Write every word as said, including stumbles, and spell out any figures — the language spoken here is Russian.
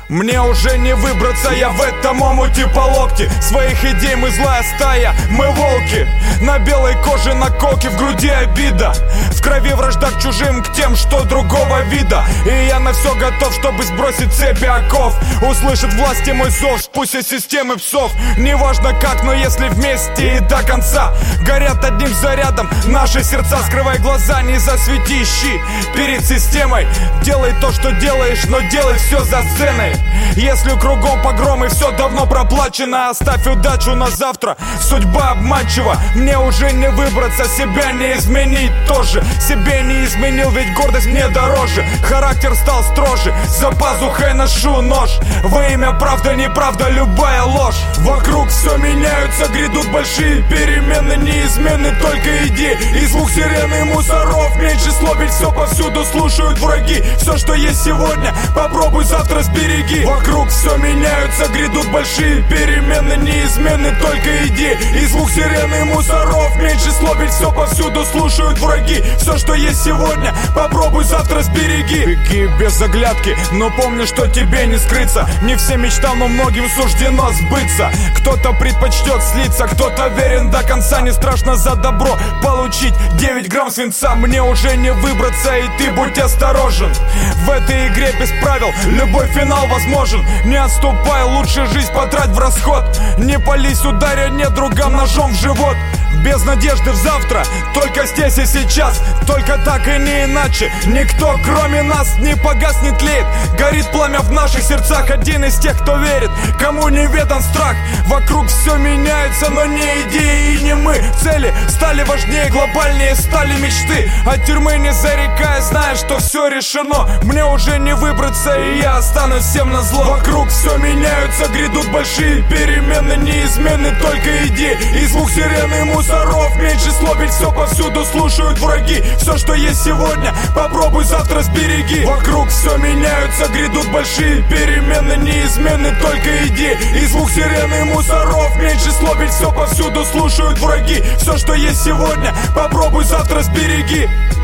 Мне уже не выбраться, я в этом омуте по локти. Своих идей мы злая стая, мы волки. На белой коже наколки, в груди обида. В крови вражда к чужим, к тем, что другого вида. И я на все готов, чтобы сбросить цепи оков. Услышит власти мой зов, спустя системы псов. Неважно как, но если вместе и до конца. Горят одним зарядом наши сердца. Скрывай глаза, не засвети, ищи перед системой. Делай то, что делаешь, но делай все за сценой. Если кругом погром и все давно проплачено, оставь удачу на завтра, судьба обманчива. Мне уже не выбраться, себя не изменить тоже. Себе не изменил, ведь гордость мне дороже. Характер стал строже, за пазухой ношу нож. Во имя правда, неправда, любая ложь. Вокруг все меняются, грядут большие перемены. Неизменны только идеи и звук сирены мусоров. Меньше слов, ведь все повсюду слушают враги. Все, что есть сегодня, попробуй завтра сбереги. Вокруг все меняются, грядут большие перемены. Неизменны только идеи и звук сирены мусоров. Меньше слов, ведь все повсюду слушают враги. Все, что есть сегодня, попробуй завтра сбереги. Беги без оглядки, но помни, что тебе не скрыться. Не всем мечтам, но многим суждено сбыться. Кто-то предпочтет слиться, кто-то верен до конца. Не страшно за добро получить девять грамм свинца. Мне уже не выбраться, и ты будь осторожен. В этой игре без правил любой финал возможен. Не отступай, лучше жизнь потрать в расход. Не пались, ударя недругам ножом в живот. Без надежды в завтра, только здесь и сейчас. Только так и не иначе. Никто кроме нас не погаснет, тлеет. Горит пламя в наших сердцах. Один из тех, кто верит, кому неведан страх. Вокруг все меняется, но не идеи и не мы. Цели стали важнее, глобальнее стали мечты. От тюрьмы не зарекая, зная, что все решено. Мне уже не выбраться, и я останусь всем назло. Вокруг все меняются, грядут большие перемены. Неизменны только идеи и звук сирены мусоров. Меньше слов, ведь все повсюду слушают враги. Все, что есть сегодня, попробуй завтра сбереги. Вокруг все меняются, грядут большие перемены. Неизменны только идеи и звук сирены мусоров. Меньше слов, ведь все повсюду слушают враги. Все, что есть сегодня, попробуй завтра сбереги.